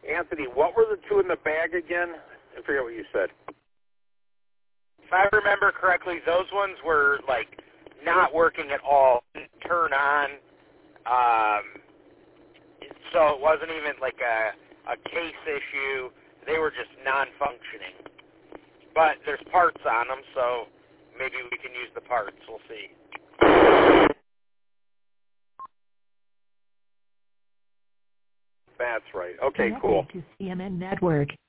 Anthony, what were the two in the bag again? I forget what you said. If I remember correctly, those ones were, like, not working at all. Didn't turn on. So it wasn't even, like, a case issue. They were just non-functioning. But there's parts on them, so maybe we can use the parts. We'll see. That's right. Okay, cool. To CMN Network.